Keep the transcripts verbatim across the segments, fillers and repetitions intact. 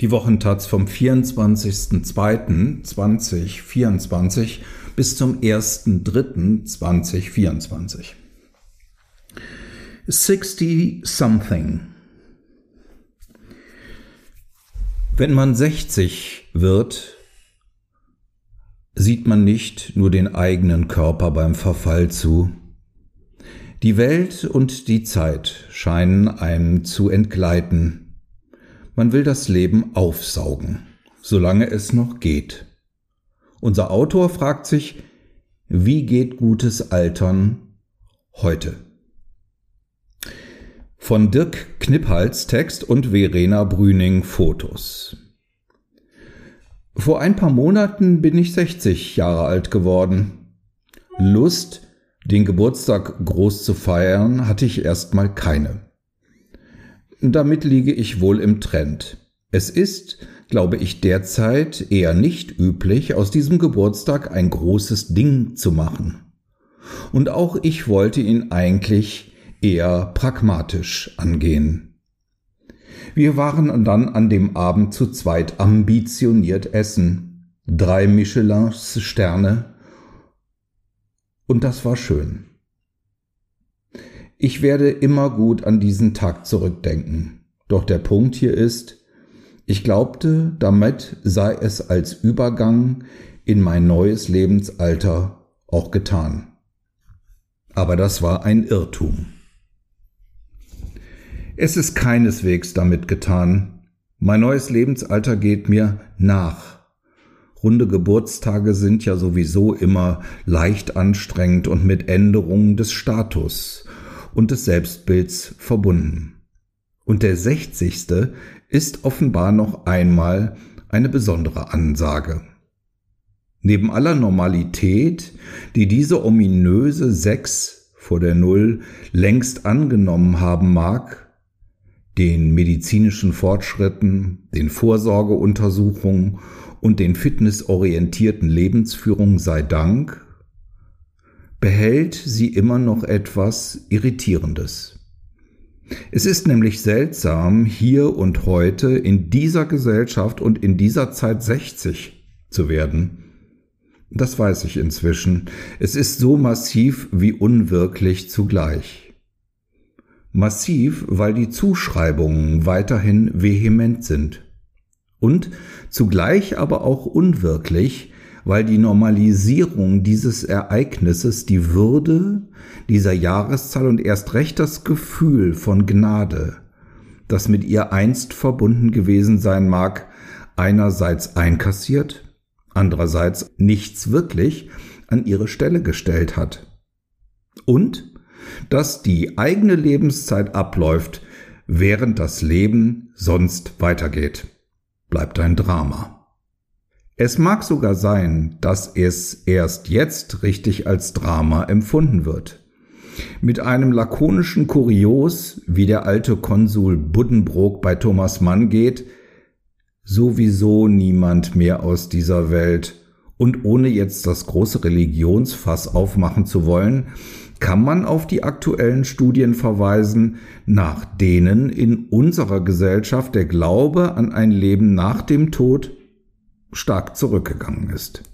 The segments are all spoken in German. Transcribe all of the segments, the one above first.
Die Wochentaz vom vierundzwanzigsten zweiten zweitausendvierundzwanzig bis zum ersten dritten zweitausendvierundzwanzig. Sixty something. Wenn man sechzig wird, sieht man nicht nur den eigenen Körper beim Verfall zu. Die Welt und die Zeit scheinen einem zu entgleiten. Man will das Leben aufsaugen, solange es noch geht. Unser Autor fragt sich, wie geht gutes Altern heute? Von Dirk Kniphals Text und Verena Brüning Fotos. Vor ein paar Monaten bin ich sechzig Jahre alt geworden. Lust, den Geburtstag groß zu feiern, hatte ich erstmal keine. Damit liege ich wohl im Trend. Es ist, glaube ich, derzeit eher nicht üblich, aus diesem Geburtstag ein großes Ding zu machen. Und auch ich wollte ihn eigentlich eher pragmatisch angehen. Wir waren dann an dem Abend zu zweit ambitioniert essen. Drei Michelin-Sterne. Und das war schön. Ich werde immer gut an diesen Tag zurückdenken. Doch der Punkt hier ist, ich glaubte, damit sei es als Übergang in mein neues Lebensalter auch getan. Aber das war ein Irrtum. Es ist keineswegs damit getan. Mein neues Lebensalter geht mir nach. Runde Geburtstage sind ja sowieso immer leicht anstrengend und mit Änderungen des Status und des Selbstbilds verbunden. Und der sechzigste ist offenbar noch einmal eine besondere Ansage. Neben aller Normalität, die diese ominöse Sechs vor der Null längst angenommen haben mag, den medizinischen Fortschritten, den Vorsorgeuntersuchungen und den fitnessorientierten Lebensführungen sei Dank, behält sie immer noch etwas Irritierendes. Es ist nämlich seltsam, hier und heute in dieser Gesellschaft und in dieser Zeit sechzig zu werden. Das weiß ich inzwischen. Es ist so massiv wie unwirklich zugleich. Massiv, weil die Zuschreibungen weiterhin vehement sind. Und zugleich aber auch unwirklich, weil die Normalisierung dieses Ereignisses die Würde dieser Jahreszahl und erst recht das Gefühl von Gnade, das mit ihr einst verbunden gewesen sein mag, einerseits einkassiert, andererseits nichts wirklich an ihre Stelle gestellt hat. Und dass die eigene Lebenszeit abläuft, während das Leben sonst weitergeht. Bleibt ein Drama. Es mag sogar sein, dass es erst jetzt richtig als Drama empfunden wird. Mit einem lakonischen Kurios, wie der alte Konsul Buddenbrook bei Thomas Mann geht, sowieso niemand mehr aus dieser Welt, und ohne jetzt das große Religionsfass aufmachen zu wollen, kann man auf die aktuellen Studien verweisen, nach denen in unserer Gesellschaft der Glaube an ein Leben nach dem Tod stark zurückgegangen ist.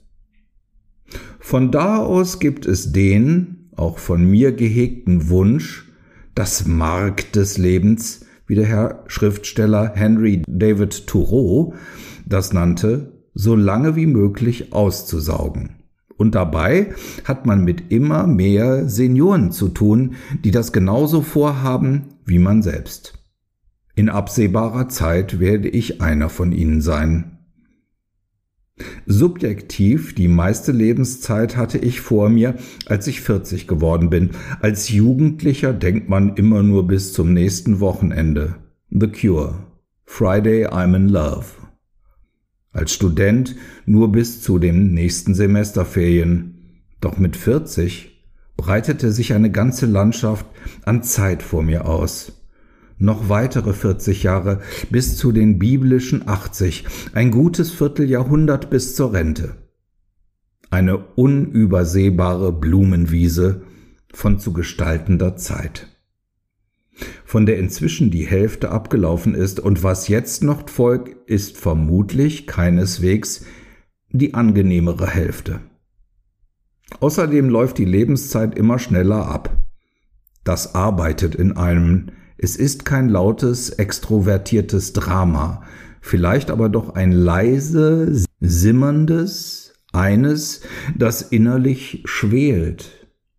Von da aus gibt es den, auch von mir gehegten Wunsch, das Mark des Lebens, wie der Herr Schriftsteller Henry David Thoreau das nannte, so lange wie möglich auszusaugen. Und dabei hat man mit immer mehr Senioren zu tun, die das genauso vorhaben wie man selbst. In absehbarer Zeit werde ich einer von ihnen sein. Subjektiv die meiste Lebenszeit hatte ich vor mir, als ich vierzig geworden bin. Als Jugendlicher denkt man immer nur bis zum nächsten Wochenende. The Cure. Friday I'm in Love. Als Student nur bis zu den nächsten Semesterferien. Doch mit vierzig breitete sich eine ganze Landschaft an Zeit vor mir aus. Noch weitere vierzig Jahre bis zu den biblischen achtzig, ein gutes Vierteljahrhundert bis zur Rente. Eine unübersehbare Blumenwiese von zu gestaltender Zeit. von der inzwischen die Hälfte abgelaufen ist, und was jetzt noch folgt, ist vermutlich keineswegs die angenehmere Hälfte. Außerdem läuft die Lebenszeit immer schneller ab. Das arbeitet in einem. Es ist kein lautes, extrovertiertes Drama, vielleicht aber doch ein leise, simmerndes, eines, das innerlich schwelt.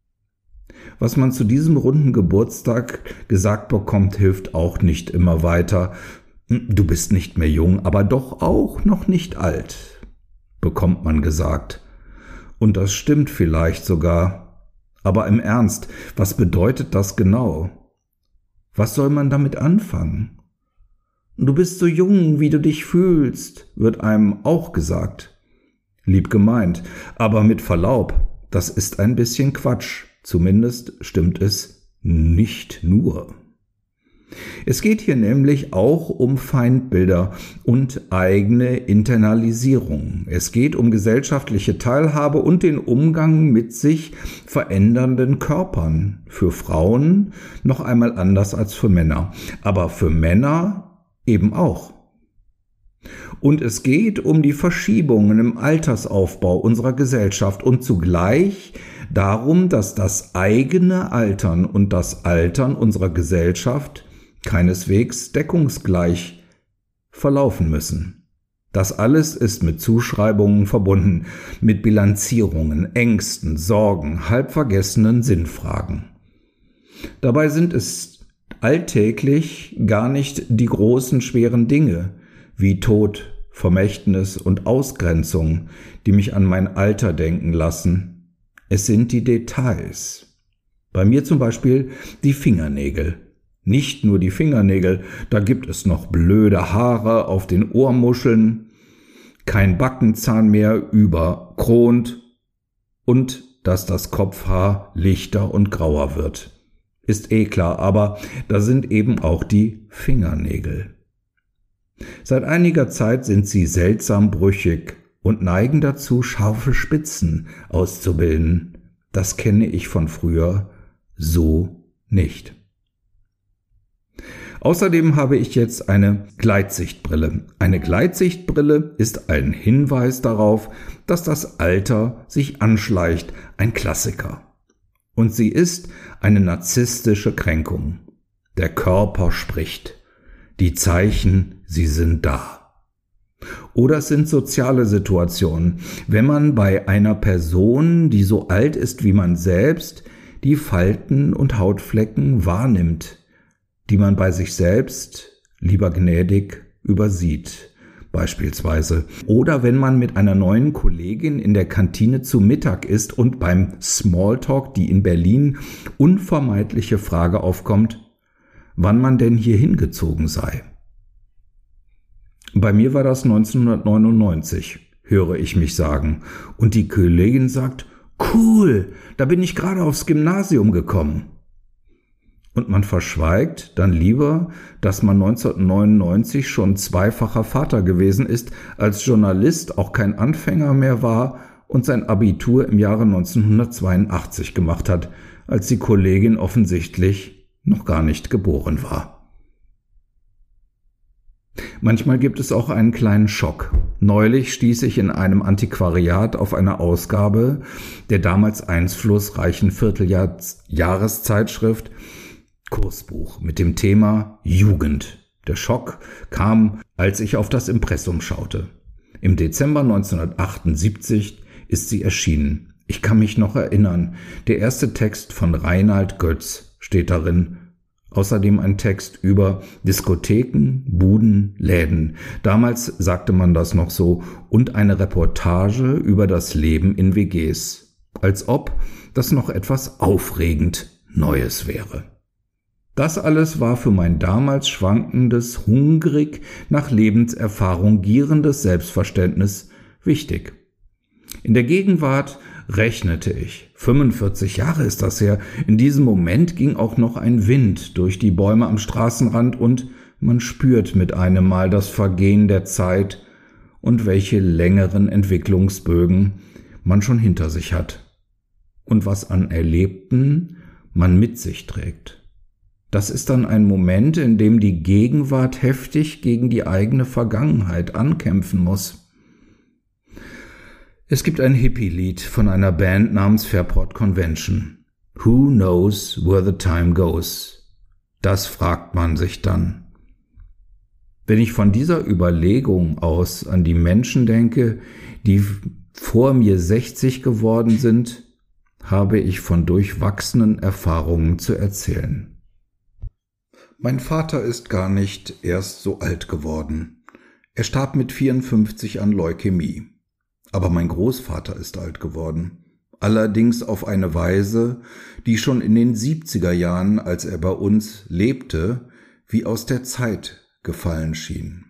Was man zu diesem runden Geburtstag gesagt bekommt, hilft auch nicht immer weiter. Du bist nicht mehr jung, aber doch auch noch nicht alt, bekommt man gesagt. Und das stimmt vielleicht sogar. Aber im Ernst, was bedeutet das genau? Was soll man damit anfangen? Du bist so jung, wie du dich fühlst, wird einem auch gesagt. Lieb gemeint, aber mit Verlaub, das ist ein bisschen Quatsch. Zumindest stimmt es nicht nur. Es geht hier nämlich auch um Feindbilder und eigene Internalisierung. Es geht um gesellschaftliche Teilhabe und den Umgang mit sich verändernden Körpern. Für Frauen noch einmal anders als für Männer, aber für Männer eben auch. Und es geht um die Verschiebungen im Altersaufbau unserer Gesellschaft und zugleich darum, dass das eigene Altern und das Altern unserer Gesellschaft keineswegs deckungsgleich verlaufen müssen. Das alles ist mit Zuschreibungen verbunden, mit Bilanzierungen, Ängsten, Sorgen, halb vergessenen Sinnfragen. Dabei sind es alltäglich gar nicht die großen, schweren Dinge wie Tod, Vermächtnis und Ausgrenzung, die mich an mein Alter denken lassen. Es sind die Details. Bei mir zum Beispiel die Fingernägel. Nicht nur die Fingernägel, da gibt es noch blöde Haare auf den Ohrmuscheln, kein Backenzahn mehr überkront und dass das Kopfhaar lichter und grauer wird. Ist eh klar, aber da sind eben auch die Fingernägel. Seit einiger Zeit sind sie seltsam brüchig und neigen dazu, scharfe Spitzen auszubilden. Das kenne ich von früher so nicht. Außerdem habe ich jetzt eine Gleitsichtbrille. Eine Gleitsichtbrille ist ein Hinweis darauf, dass das Alter sich anschleicht, ein Klassiker. Und sie ist eine narzisstische Kränkung. Der Körper spricht. Die Zeichen, sie sind da. Oder es sind soziale Situationen, wenn man bei einer Person, die so alt ist wie man selbst, die Falten und Hautflecken wahrnimmt, die man bei sich selbst lieber gnädig übersieht, beispielsweise. Oder wenn man mit einer neuen Kollegin in der Kantine zu Mittag isst und beim Smalltalk die in Berlin unvermeidliche Frage aufkommt, wann man denn hier hingezogen sei. Bei mir war das neunzehnhundertneunundneunzig, höre ich mich sagen, und die Kollegin sagt, cool, da bin ich gerade aufs Gymnasium gekommen. Und man verschweigt dann lieber, dass man neunzehnhundertneunundneunzig schon zweifacher Vater gewesen ist, als Journalist auch kein Anfänger mehr war und sein Abitur im Jahre neunzehnhundertzweiundachtzig gemacht hat, als die Kollegin offensichtlich noch gar nicht geboren war. Manchmal gibt es auch einen kleinen Schock. Neulich stieß ich in einem Antiquariat auf eine Ausgabe der damals einflussreichen Vierteljahreszeitschrift Kursbuch mit dem Thema Jugend. Der Schock kam, als ich auf das Impressum schaute. Im Dezember neunzehnhundertachtundsiebzig ist sie erschienen. Ich kann mich noch erinnern, der erste Text von Reinhard Götz steht darin. Außerdem ein Text über Diskotheken, Buden, Läden. Damals sagte man das noch so. Und eine Reportage über das Leben in W Gs. Als ob das noch etwas aufregend Neues wäre. Das alles war für mein damals schwankendes, hungrig nach Lebenserfahrung gierendes Selbstverständnis wichtig. In der Gegenwart rechnete ich. fünfundvierzig Jahre ist das her. In diesem Moment ging auch noch ein Wind durch die Bäume am Straßenrand und man spürt mit einem Mal das Vergehen der Zeit und welche längeren Entwicklungsbögen man schon hinter sich hat und was an Erlebten man mit sich trägt. Das ist dann ein Moment, in dem die Gegenwart heftig gegen die eigene Vergangenheit ankämpfen muss. Es gibt ein Hippie-Lied von einer Band namens Fairport Convention. Who knows where the time goes? Das fragt man sich dann. Wenn ich von dieser Überlegung aus an die Menschen denke, die vor mir sechzig geworden sind, habe ich von durchwachsenen Erfahrungen zu erzählen. Mein Vater ist gar nicht erst so alt geworden. Er starb mit vierundfünfzig an Leukämie. Aber mein Großvater ist alt geworden. Allerdings auf eine Weise, die schon in den siebziger Jahren, als er bei uns lebte, wie aus der Zeit gefallen schien.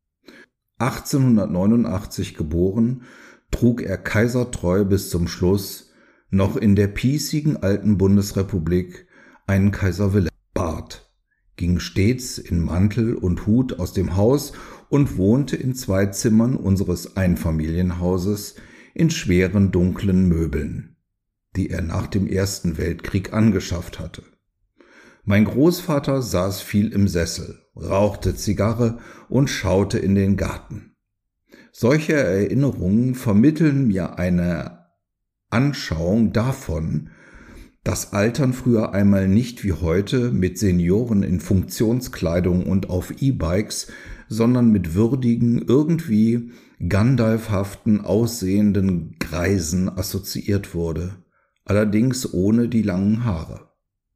achtzehnhundertneunundachtzig geboren, trug er kaisertreu bis zum Schluss noch in der piesigen alten Bundesrepublik einen Kaiser-Wilhelm-Bart, ging stets in Mantel und Hut aus dem Haus und wohnte in zwei Zimmern unseres Einfamilienhauses in schweren dunklen Möbeln, die er nach dem Ersten Weltkrieg angeschafft hatte. Mein Großvater saß viel im Sessel, rauchte Zigarre und schaute in den Garten. Solche Erinnerungen vermitteln mir eine Anschauung davon, dass Altern früher einmal nicht wie heute mit Senioren in Funktionskleidung und auf E-Bikes, sondern mit würdigen, irgendwie Gandalfhaften aussehenden Greisen assoziiert wurde, allerdings ohne die langen Haare.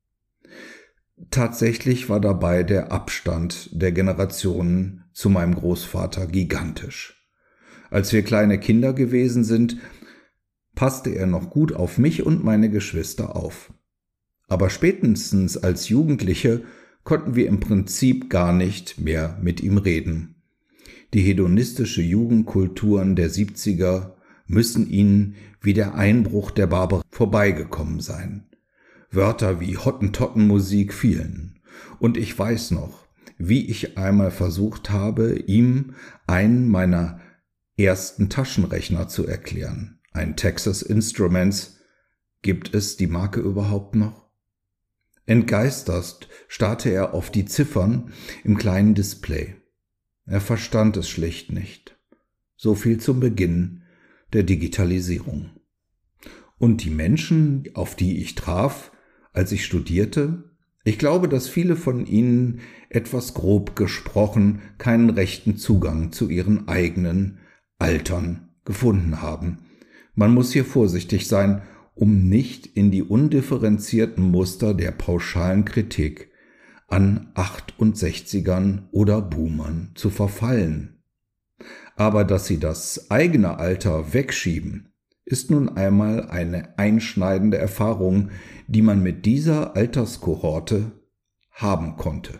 Tatsächlich war dabei der Abstand der Generationen zu meinem Großvater gigantisch. Als wir kleine Kinder gewesen sind, passte er noch gut auf mich und meine Geschwister auf. Aber spätestens als Jugendliche konnten wir im Prinzip gar nicht mehr mit ihm reden. Die hedonistische Jugendkulturen der siebziger müssen ihnen wie der Einbruch der Barbarei vorbeigekommen sein. Wörter wie Hottentottenmusik fielen. Und ich weiß noch, wie ich einmal versucht habe, ihm einen meiner ersten Taschenrechner zu erklären. Ein Texas Instruments. Gibt es die Marke überhaupt noch? Entgeistert starrte er auf die Ziffern im kleinen Display. Er verstand es schlicht nicht. So viel zum Beginn der Digitalisierung. Und die Menschen, auf die ich traf, als ich studierte, ich glaube, dass viele von ihnen, etwas grob gesprochen, keinen rechten Zugang zu ihren eigenen Altern gefunden haben. Man muss hier vorsichtig sein, um nicht in die undifferenzierten Muster der pauschalen Kritik an achtundsechzigern oder Boomern zu verfallen. Aber dass sie das eigene Alter wegschieben, ist nun einmal eine einschneidende Erfahrung, die man mit dieser Alterskohorte haben konnte.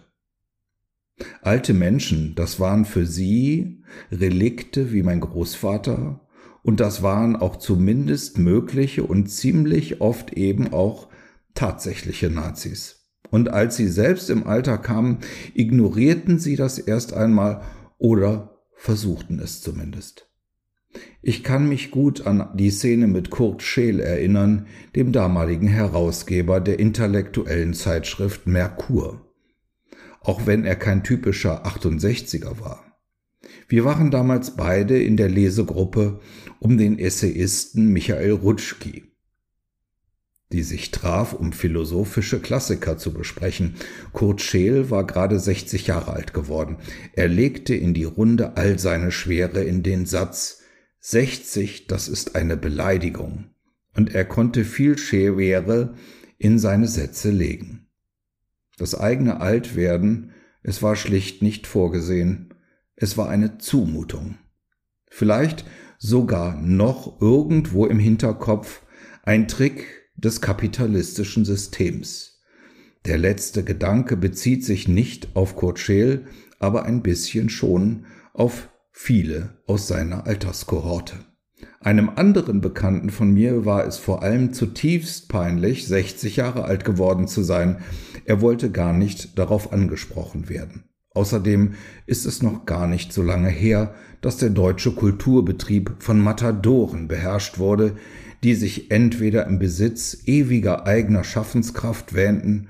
Alte Menschen, das waren für sie Relikte wie mein Großvater, und das waren auch zumindest mögliche und ziemlich oft eben auch tatsächliche Nazis. Und als sie selbst im Alter kamen, ignorierten sie das erst einmal oder versuchten es zumindest. Ich kann mich gut an die Szene mit Kurt Scheel erinnern, dem damaligen Herausgeber der intellektuellen Zeitschrift Merkur, auch wenn er kein typischer achtundsechziger war. Wir waren damals beide in der Lesegruppe um den Essayisten Michael Rutschki, die sich traf, um philosophische Klassiker zu besprechen. Kurt Scheel war gerade sechzig Jahre alt geworden. Er legte in die Runde all seine Schwere in den Satz: sechzig, das ist eine Beleidigung. Und er konnte viel Schwere in seine Sätze legen. Das eigene Altwerden, es war schlicht nicht vorgesehen. Es war eine Zumutung. Vielleicht sogar noch irgendwo im Hinterkopf ein Trick des kapitalistischen Systems. Der letzte Gedanke bezieht sich nicht auf Kurt Scheel, aber ein bisschen schon auf viele aus seiner Alterskohorte. Einem anderen Bekannten von mir war es vor allem zutiefst peinlich, sechzig Jahre alt geworden zu sein. Er wollte gar nicht darauf angesprochen werden. Außerdem ist es noch gar nicht so lange her, dass der deutsche Kulturbetrieb von Matadoren beherrscht wurde, die sich entweder im Besitz ewiger eigener Schaffenskraft wähnten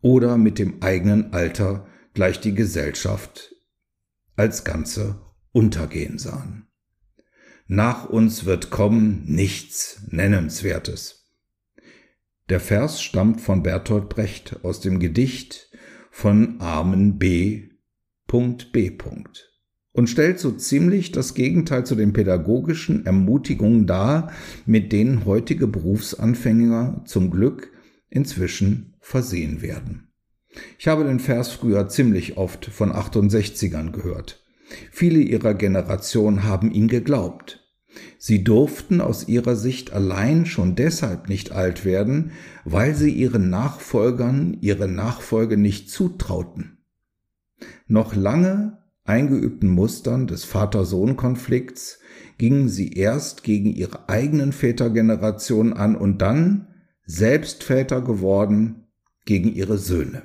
oder mit dem eigenen Alter gleich die Gesellschaft als Ganze untergehen sahen. Nach uns wird kommen nichts Nennenswertes. Der Vers stammt von Bertolt Brecht aus dem Gedicht von Armen B. B. und stellt so ziemlich das Gegenteil zu den pädagogischen Ermutigungen dar, mit denen heutige Berufsanfänger zum Glück inzwischen versehen werden. Ich habe den Vers früher ziemlich oft von achtundsechzigern gehört. Viele ihrer Generation haben ihn geglaubt. Sie durften aus ihrer Sicht allein schon deshalb nicht alt werden, weil sie ihren Nachfolgern ihre Nachfolge nicht zutrauten. Noch lange eingeübten Mustern des Vater-Sohn-Konflikts gingen sie erst gegen ihre eigenen Vätergenerationen an und dann, selbst Väter geworden, gegen ihre Söhne.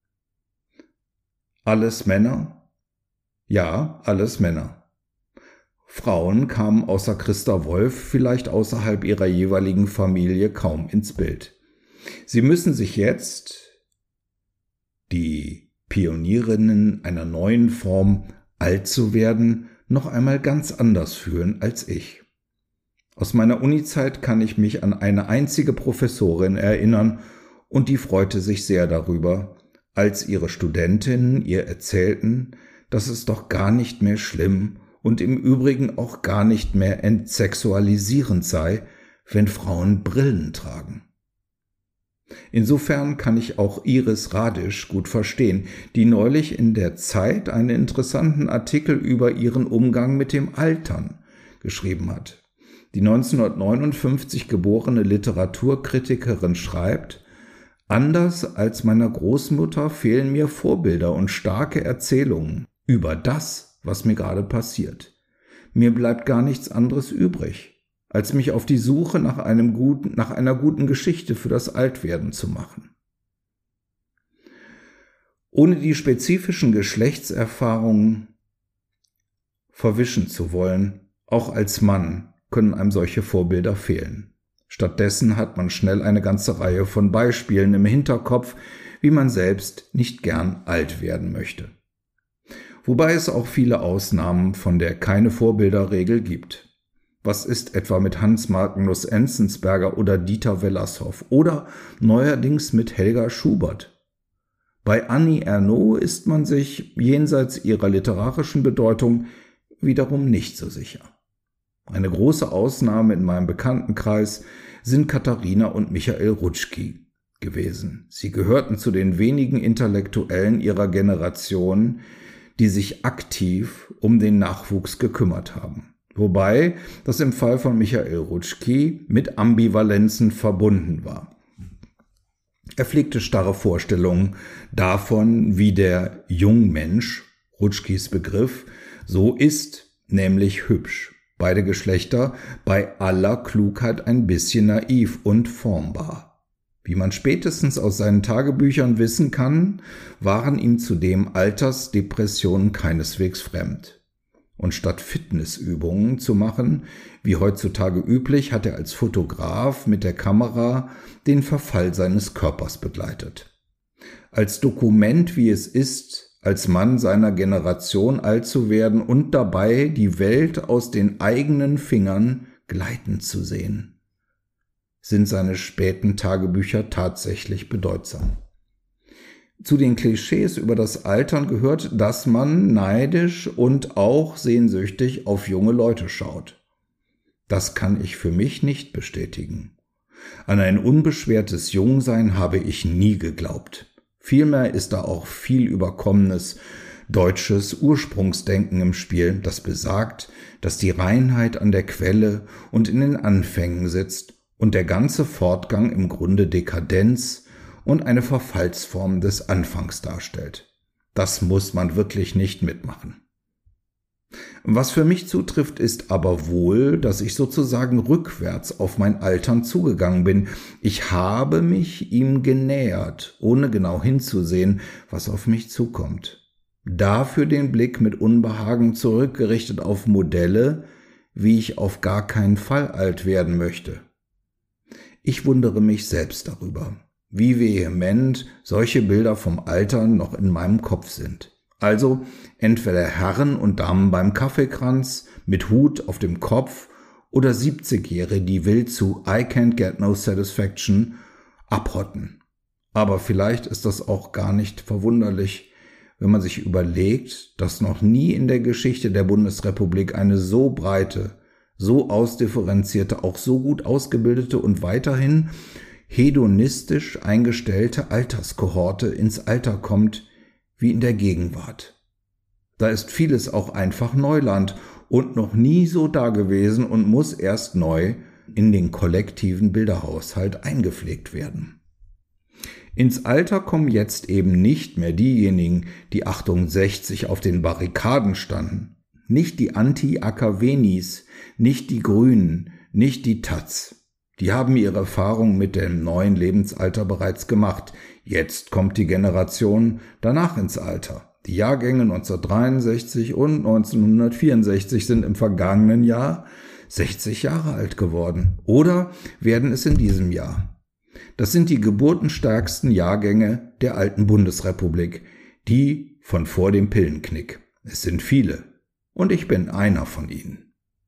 Alles Männer? Ja, alles Männer. Frauen kamen außer Christa Wolf vielleicht außerhalb ihrer jeweiligen Familie kaum ins Bild. Sie müssen sich jetzt, die Pionierinnen einer neuen Form, alt zu werden, noch einmal ganz anders fühlen als ich. Aus meiner Unizeit kann ich mich an eine einzige Professorin erinnern, und die freute sich sehr darüber, als ihre Studentinnen ihr erzählten, dass es doch gar nicht mehr schlimm und im Übrigen auch gar nicht mehr entsexualisierend sei, wenn Frauen Brillen tragen. Insofern kann ich auch Iris Radisch gut verstehen, die neulich in der Zeit einen interessanten Artikel über ihren Umgang mit dem Altern geschrieben hat. Die neunzehnhundertneunundfünfzig geborene Literaturkritikerin schreibt: Anders als meiner Großmutter fehlen mir Vorbilder und starke Erzählungen über das, was mir gerade passiert. Mir bleibt gar nichts anderes übrig, als mich auf die Suche nach einem guten, nach einer guten Geschichte für das Altwerden zu machen. Ohne die spezifischen Geschlechtserfahrungen verwischen zu wollen, auch als Mann können einem solche Vorbilder fehlen. Stattdessen hat man schnell eine ganze Reihe von Beispielen im Hinterkopf, wie man selbst nicht gern alt werden möchte. Wobei es auch viele Ausnahmen von der Keine-Vorbilder-Regel gibt. Was ist etwa mit Hans Magnus Enzensberger oder Dieter Wellershoff oder neuerdings mit Helga Schubert? Bei Annie Ernaux ist man sich jenseits ihrer literarischen Bedeutung wiederum nicht so sicher. Eine große Ausnahme in meinem Bekanntenkreis sind Katharina und Michael Rutschki gewesen. Sie gehörten zu den wenigen Intellektuellen ihrer Generation, die sich aktiv um den Nachwuchs gekümmert haben. Wobei das im Fall von Michael Rutschki mit Ambivalenzen verbunden war. Er pflegte starre Vorstellungen davon, wie der Jungmensch, Rutschkis Begriff, so ist, nämlich hübsch. Beide Geschlechter bei aller Klugheit ein bisschen naiv und formbar. Wie man spätestens aus seinen Tagebüchern wissen kann, waren ihm zudem Altersdepressionen keineswegs fremd. Und statt Fitnessübungen zu machen, wie heutzutage üblich, hat er als Fotograf mit der Kamera den Verfall seines Körpers begleitet. Als Dokument, wie es ist, als Mann seiner Generation alt zu werden und dabei die Welt aus den eigenen Fingern gleiten zu sehen, sind seine späten Tagebücher tatsächlich bedeutsam. Zu den Klischees über das Altern gehört, dass man neidisch und auch sehnsüchtig auf junge Leute schaut. Das kann ich für mich nicht bestätigen. An ein unbeschwertes Jungsein habe ich nie geglaubt. Vielmehr ist da auch viel überkommenes deutsches Ursprungsdenken im Spiel, das besagt, dass die Reinheit an der Quelle und in den Anfängen sitzt und der ganze Fortgang im Grunde Dekadenz und eine Verfallsform des Anfangs darstellt. Das muss man wirklich nicht mitmachen. Was für mich zutrifft, ist aber wohl, dass ich sozusagen rückwärts auf mein Altern zugegangen bin. Ich habe mich ihm genähert, ohne genau hinzusehen, was auf mich zukommt. Dafür den Blick mit Unbehagen zurückgerichtet auf Modelle, wie ich auf gar keinen Fall alt werden möchte. Ich wundere mich selbst darüber, wie vehement solche Bilder vom Alter noch in meinem Kopf sind. Also entweder Herren und Damen beim Kaffeekranz mit Hut auf dem Kopf oder siebzigjährige, die wild zu I can't get no satisfaction abhotten. Aber vielleicht ist das auch gar nicht verwunderlich, wenn man sich überlegt, dass noch nie in der Geschichte der Bundesrepublik eine so breite, so ausdifferenzierte, auch so gut ausgebildete und weiterhin hedonistisch eingestellte Alterskohorte ins Alter kommt wie in der Gegenwart. Da ist vieles auch einfach Neuland und noch nie so dagewesen und muss erst neu in den kollektiven Bilderhaushalt eingepflegt werden. Ins Alter kommen jetzt eben nicht mehr diejenigen, die achtundsechzig auf den Barrikaden standen, nicht die Anti-A K W-Nis, nicht die Grünen, nicht die Taz. Die haben ihre Erfahrung mit dem neuen Lebensalter bereits gemacht. Jetzt kommt die Generation danach ins Alter. Die Jahrgänge neunzehnhundertdreiundsechzig und neunzehnhundertvierundsechzig sind im vergangenen Jahr sechzig Jahre alt geworden oder werden es in diesem Jahr. Das sind die geburtenstärksten Jahrgänge der alten Bundesrepublik, die von vor dem Pillenknick. Es sind viele und ich bin einer von ihnen.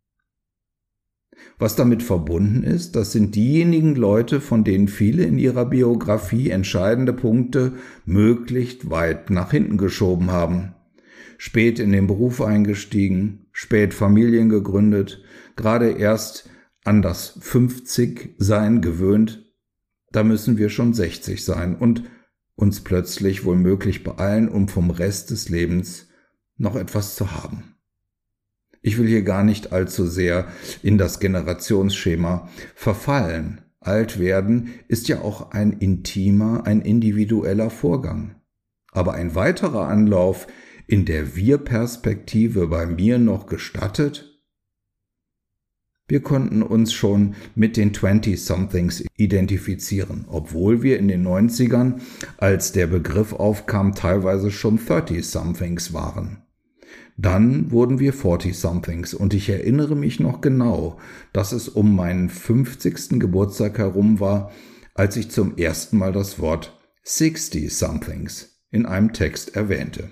Was damit verbunden ist, das sind diejenigen Leute, von denen viele in ihrer Biografie entscheidende Punkte möglichst weit nach hinten geschoben haben. Spät in den Beruf eingestiegen, spät Familien gegründet, gerade erst an das fünfzig-Sein gewöhnt. Da müssen wir schon sechzig sein und uns plötzlich womöglich beeilen, um vom Rest des Lebens noch etwas zu haben. Ich will hier gar nicht allzu sehr in das Generationsschema verfallen. Alt werden ist ja auch ein intimer, ein individueller Vorgang. Aber ein weiterer Anlauf in der Wir-Perspektive bei mir noch gestattet? Wir konnten uns schon mit den Twenty-Somethings identifizieren, obwohl wir in den neunzigern, als der Begriff aufkam, teilweise schon Thirty-Somethings waren. Dann wurden wir Forty-Somethings und ich erinnere mich noch genau, dass es um meinen fünfzigsten Geburtstag herum war, als ich zum ersten Mal das Wort Sixty-Somethings in einem Text erwähnte.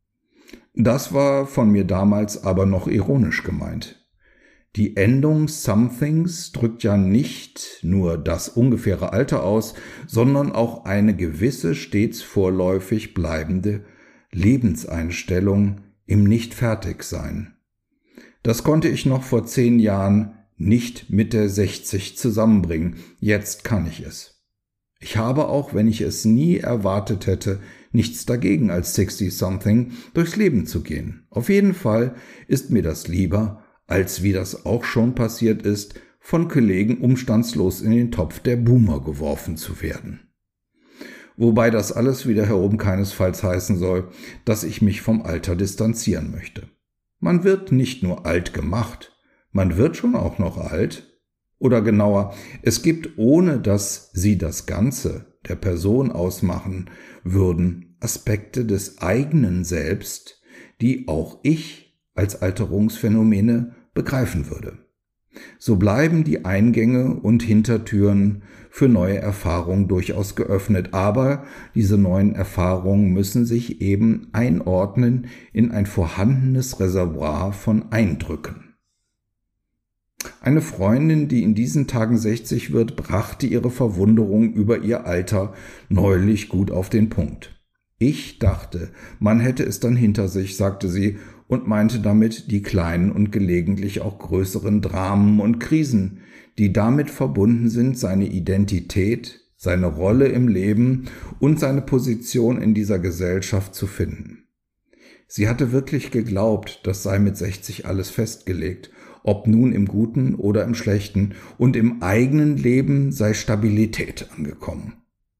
Das war von mir damals aber noch ironisch gemeint. Die Endung Somethings drückt ja nicht nur das ungefähre Alter aus, sondern auch eine gewisse stets vorläufig bleibende Lebenseinstellung im Nicht-Fertig-Sein. Das konnte ich noch vor zehn Jahren nicht mit der sechzig zusammenbringen. Jetzt kann ich es. Ich habe auch, wenn ich es nie erwartet hätte, nichts dagegen, als Sixty-Something durchs Leben zu gehen. Auf jeden Fall ist mir das lieber, als wie das auch schon passiert ist, von Kollegen umstandslos in den Topf der Boomer geworfen zu werden. Wobei das alles wiederherum keinesfalls heißen soll, dass ich mich vom Alter distanzieren möchte. Man wird nicht nur alt gemacht, man wird schon auch noch alt. Oder genauer, es gibt, ohne dass sie das Ganze der Person ausmachen würden, Aspekte des eigenen Selbst, die auch ich als Alterungsphänomene begreifen würde. So bleiben die Eingänge und Hintertüren für neue Erfahrungen durchaus geöffnet, aber diese neuen Erfahrungen müssen sich eben einordnen in ein vorhandenes Reservoir von Eindrücken. Eine Freundin, die in diesen Tagen sechzig wird, brachte ihre Verwunderung über ihr Alter neulich gut auf den Punkt. Ich dachte, man hätte es dann hinter sich, sagte sie, und meinte damit die kleinen und gelegentlich auch größeren Dramen und Krisen, die damit verbunden sind, seine Identität, seine Rolle im Leben und seine Position in dieser Gesellschaft zu finden. Sie hatte wirklich geglaubt, das sei mit sechzig alles festgelegt, ob nun im Guten oder im Schlechten, und im eigenen Leben sei Stabilität angekommen.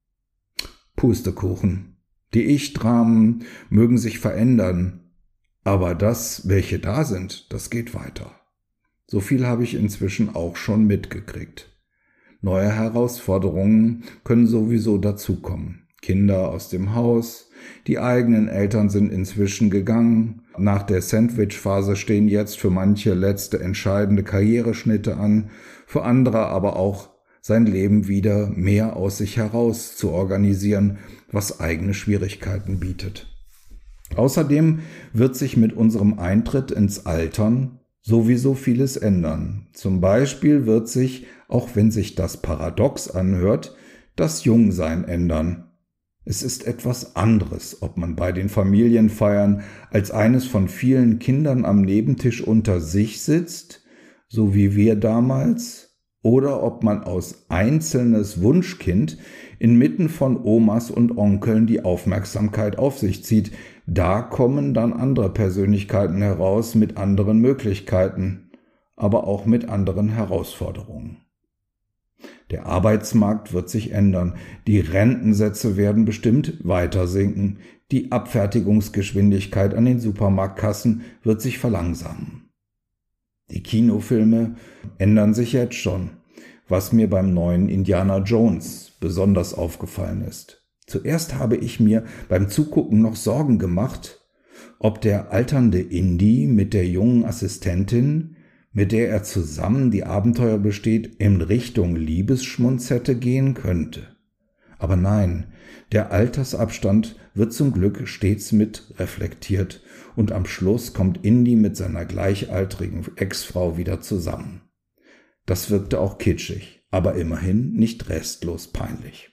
Pustekuchen. Die Ich-Dramen mögen sich verändern, aber das, welche da sind, das geht weiter. So viel habe ich inzwischen auch schon mitgekriegt. Neue Herausforderungen können sowieso dazukommen. Kinder aus dem Haus, die eigenen Eltern sind inzwischen gegangen. Nach der Sandwich-Phase stehen jetzt für manche letzte entscheidende Karriereschnitte an, für andere aber auch sein Leben wieder mehr aus sich heraus zu organisieren, was eigene Schwierigkeiten bietet. Außerdem wird sich mit unserem Eintritt ins Altern sowieso vieles ändern. Zum Beispiel wird sich, auch wenn sich das paradox anhört, das Jungsein ändern. Es ist etwas anderes, ob man bei den Familienfeiern als eines von vielen Kindern am Nebentisch unter sich sitzt, so wie wir damals, oder ob man als einzelnes Wunschkind inmitten von Omas und Onkeln die Aufmerksamkeit auf sich zieht. Da kommen dann andere Persönlichkeiten heraus mit anderen Möglichkeiten, aber auch mit anderen Herausforderungen. Der Arbeitsmarkt wird sich ändern, die Rentensätze werden bestimmt weiter sinken, die Abfertigungsgeschwindigkeit an den Supermarktkassen wird sich verlangsamen. Die Kinofilme ändern sich jetzt schon, was mir beim neuen Indiana Jones besonders aufgefallen ist. Zuerst habe ich mir beim Zugucken noch Sorgen gemacht, ob der alternde Indy mit der jungen Assistentin, mit der er zusammen die Abenteuer besteht, in Richtung Liebesschmonzette gehen könnte. Aber nein, der Altersabstand wird zum Glück stets mit reflektiert und am Schluss kommt Indy mit seiner gleichaltrigen Ex-Frau wieder zusammen. Das wirkte auch kitschig, aber immerhin nicht restlos peinlich.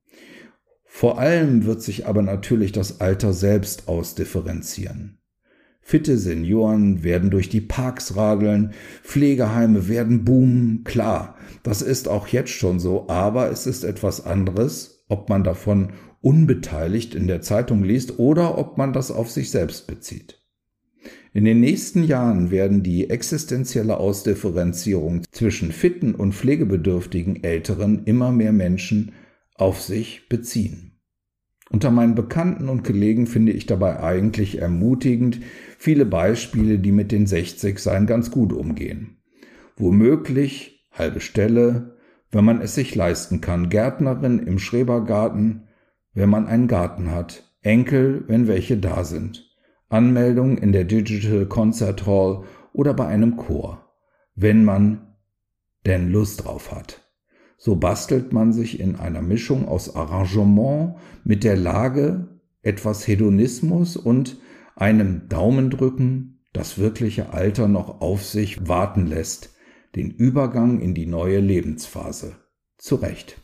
Vor allem wird sich aber natürlich das Alter selbst ausdifferenzieren. Fitte Senioren werden durch die Parks radeln, Pflegeheime werden boomen, klar, das ist auch jetzt schon so, aber es ist etwas anderes, ob man davon unbeteiligt in der Zeitung liest oder ob man das auf sich selbst bezieht. In den nächsten Jahren werden die existenzielle Ausdifferenzierung zwischen fitten und pflegebedürftigen Älteren immer mehr Menschen auf sich beziehen. Unter meinen Bekannten und Kollegen finde ich dabei eigentlich ermutigend viele Beispiele, die mit den sechzig seien ganz gut umgehen. Womöglich halbe Stelle, wenn man es sich leisten kann, Gärtnerin im Schrebergarten, wenn man einen Garten hat, Enkel, wenn welche da sind, Anmeldung in der Digital Concert Hall oder bei einem Chor, wenn man denn Lust drauf hat. So bastelt man sich in einer Mischung aus Arrangement mit der Lage, etwas Hedonismus und einem Daumendrücken das wirkliche Alter noch auf sich warten lässt, den Übergang in die neue Lebensphase. Zurecht.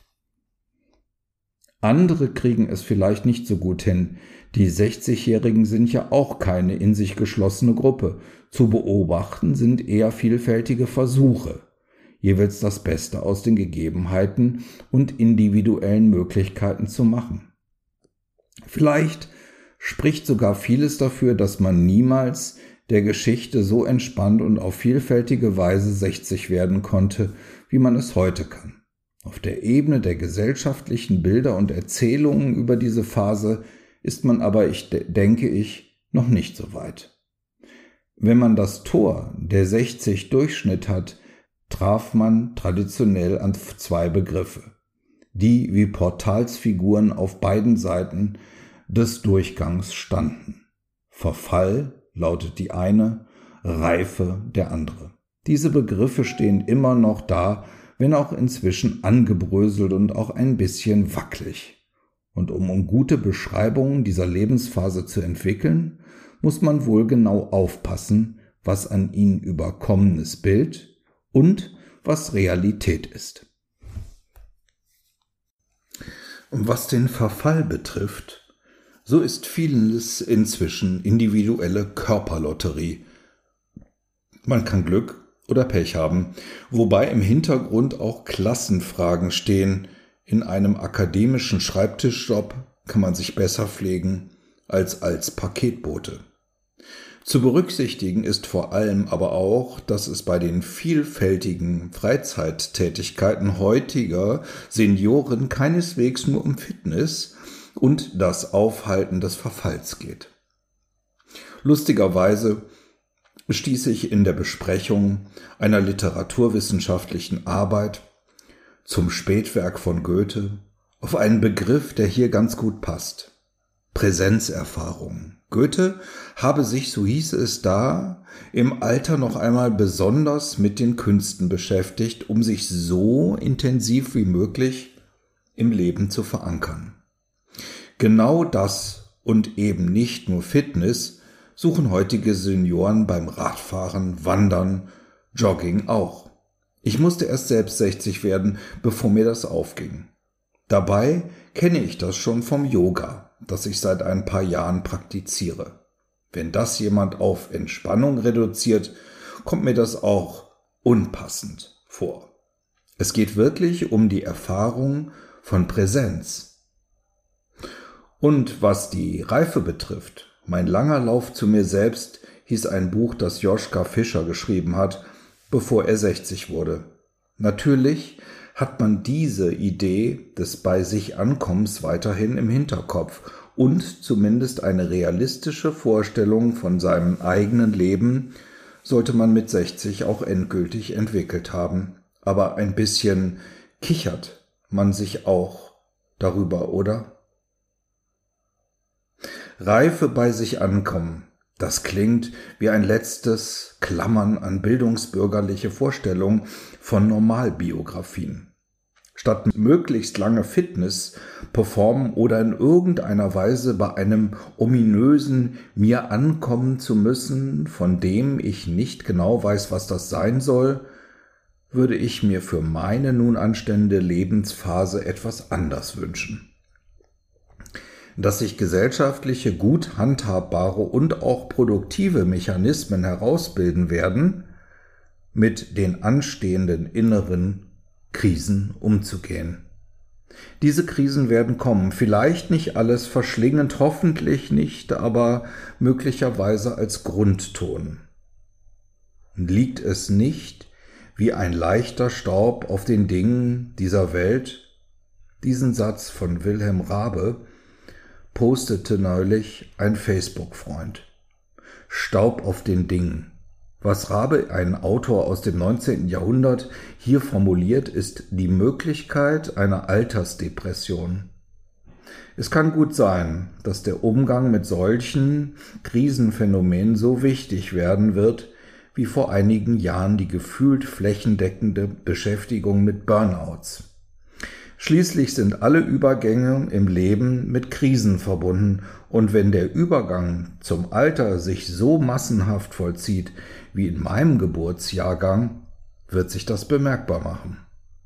Andere kriegen es vielleicht nicht so gut hin. Die sechzigjährigen sind ja auch keine in sich geschlossene Gruppe. Zu beobachten sind eher vielfältige Versuche, jeweils das Beste aus den Gegebenheiten und individuellen Möglichkeiten zu machen. Vielleicht spricht sogar vieles dafür, dass man niemals der Geschichte so entspannt und auf vielfältige Weise sechzig werden konnte, wie man es heute kann. Auf der Ebene der gesellschaftlichen Bilder und Erzählungen über diese Phase ist man aber, ich denke ich, noch nicht so weit. Wenn man das Tor der sechzig Durchschnitt hat, traf man traditionell an zwei Begriffe, die wie Portalsfiguren auf beiden Seiten des Durchgangs standen. Verfall lautet die eine, Reife der andere. Diese Begriffe stehen immer noch da, wenn auch inzwischen angebröselt und auch ein bisschen wackelig. Und um, um gute Beschreibungen dieser Lebensphase zu entwickeln, muss man wohl genau aufpassen, was an ihnen überkommenes Bild und was Realität ist. Und was den Verfall betrifft, so ist vieles inzwischen individuelle Körperlotterie. Man kann Glück oder Pech haben, wobei im Hintergrund auch Klassenfragen stehen. In einem akademischen Schreibtischjob kann man sich besser pflegen als als Paketbote. Zu berücksichtigen ist vor allem aber auch, dass es bei den vielfältigen Freizeittätigkeiten heutiger Senioren keineswegs nur um Fitness und das Aufhalten des Verfalls geht. Lustigerweise stieß ich in der Besprechung einer literaturwissenschaftlichen Arbeit zum Spätwerk von Goethe auf einen Begriff, der hier ganz gut passt. Präsenzerfahrung. Goethe habe sich, so hieß es da, im Alter noch einmal besonders mit den Künsten beschäftigt, um sich so intensiv wie möglich im Leben zu verankern. Genau das und eben nicht nur Fitness suchen heutige Senioren beim Radfahren, Wandern, Jogging auch. Ich musste erst selbst sechzig werden, bevor mir das aufging. Dabei kenne ich das schon vom Yoga, das ich seit ein paar Jahren praktiziere. Wenn das jemand auf Entspannung reduziert, kommt mir das auch unpassend vor. Es geht wirklich um die Erfahrung von Präsenz. Und was die Reife betrifft, mein langer Lauf zu mir selbst hieß ein Buch, das Joschka Fischer geschrieben hat, bevor er sechzig wurde. Natürlich hat man diese Idee des bei sich Ankommens weiterhin im Hinterkopf und zumindest eine realistische Vorstellung von seinem eigenen Leben sollte man mit sechzig auch endgültig entwickelt haben. Aber ein bisschen kichert man sich auch darüber, oder? Reife bei sich ankommen, das klingt wie ein letztes Klammern an bildungsbürgerliche Vorstellungen von Normalbiografien. Statt möglichst lange Fitness performen oder in irgendeiner Weise bei einem ominösen mir ankommen zu müssen, von dem ich nicht genau weiß, was das sein soll, würde ich mir für meine nun anstehende Lebensphase etwas anders wünschen. Dass sich gesellschaftliche, gut handhabbare und auch produktive Mechanismen herausbilden werden, mit den anstehenden inneren Krisen umzugehen. Diese Krisen werden kommen, vielleicht nicht alles verschlingend, hoffentlich nicht, aber möglicherweise als Grundton. Liegt es nicht wie ein leichter Staub auf den Dingen dieser Welt? Diesen Satz von Wilhelm Raabe postete neulich ein Facebook-Freund. Staub auf den Dingen. Was Raabe, ein Autor aus dem neunzehnten Jahrhundert, hier formuliert, ist die Möglichkeit einer Altersdepression. Es kann gut sein, dass der Umgang mit solchen Krisenphänomenen so wichtig werden wird, wie vor einigen Jahren die gefühlt flächendeckende Beschäftigung mit Burnouts. Schließlich sind alle Übergänge im Leben mit Krisen verbunden, und wenn der Übergang zum Alter sich so massenhaft vollzieht wie in meinem Geburtsjahrgang, wird sich das bemerkbar machen.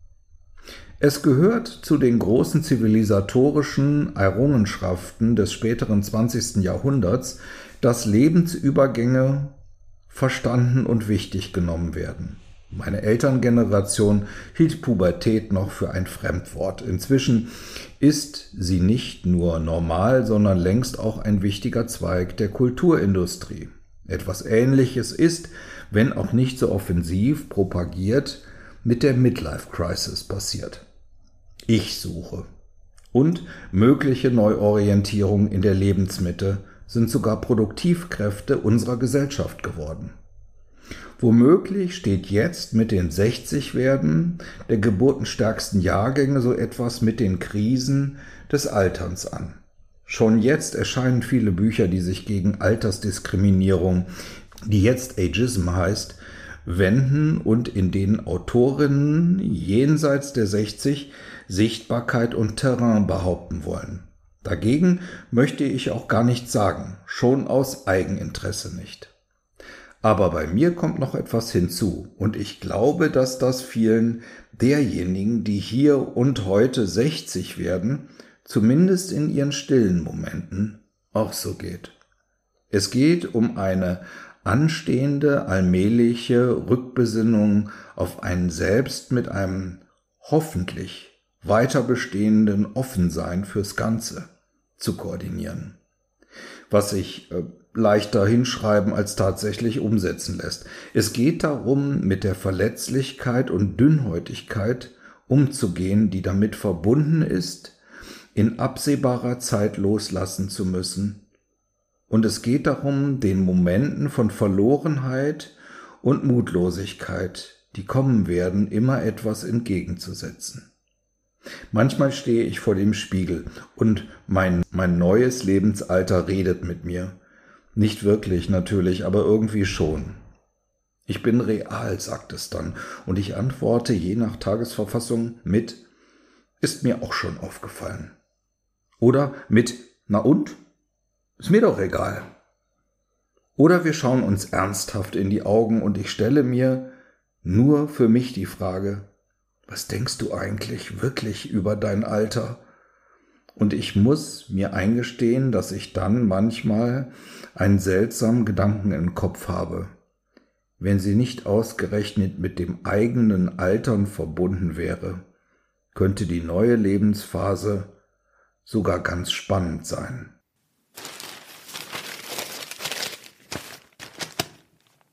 Es gehört zu den großen zivilisatorischen Errungenschaften des späteren zwanzigsten Jahrhunderts, dass Lebensübergänge verstanden und wichtig genommen werden. Meine Elterngeneration hielt Pubertät noch für ein Fremdwort. Inzwischen ist sie nicht nur normal, sondern längst auch ein wichtiger Zweig der Kulturindustrie. Etwas Ähnliches ist, wenn auch nicht so offensiv propagiert, mit der Midlife-Crisis passiert. Ich-Suche und mögliche Neuorientierung in der Lebensmitte sind sogar Produktivkräfte unserer Gesellschaft geworden. Womöglich steht jetzt mit den sechzig werden der geburtenstärksten Jahrgänge so etwas mit den Krisen des Alterns an. Schon jetzt erscheinen viele Bücher, die sich gegen Altersdiskriminierung, die jetzt Ageism heißt, wenden und in denen Autorinnen jenseits der sechzig Sichtbarkeit und Terrain behaupten wollen. Dagegen möchte ich auch gar nichts sagen, schon aus Eigeninteresse nicht. Aber bei mir kommt noch etwas hinzu, und ich glaube, dass das vielen derjenigen, die hier und heute sechzig werden, zumindest in ihren stillen Momenten auch so geht. Es geht um eine anstehende, allmähliche Rückbesinnung auf einen selbst mit einem hoffentlich weiter bestehenden Offensein fürs Ganze zu koordinieren, was sich äh, leichter hinschreiben als tatsächlich umsetzen lässt. Es geht darum, mit der Verletzlichkeit und Dünnhäutigkeit umzugehen, die damit verbunden ist, in absehbarer Zeit loslassen zu müssen. Und es geht darum, den Momenten von Verlorenheit und Mutlosigkeit, die kommen werden, immer etwas entgegenzusetzen. Manchmal stehe ich vor dem Spiegel und mein, mein neues Lebensalter redet mit mir. Nicht wirklich natürlich, aber irgendwie schon. Ich bin real, sagt es dann, und ich antworte je nach Tagesverfassung mit, ist mir auch schon aufgefallen. Oder mit, na und? Ist mir doch egal. Oder wir schauen uns ernsthaft in die Augen und ich stelle mir nur für mich die Frage, was denkst du eigentlich wirklich über dein Alter? Und ich muss mir eingestehen, dass ich dann manchmal einen seltsamen Gedanken im Kopf habe. Wenn sie nicht ausgerechnet mit dem eigenen Altern verbunden wäre, könnte die neue Lebensphase sogar ganz spannend sein.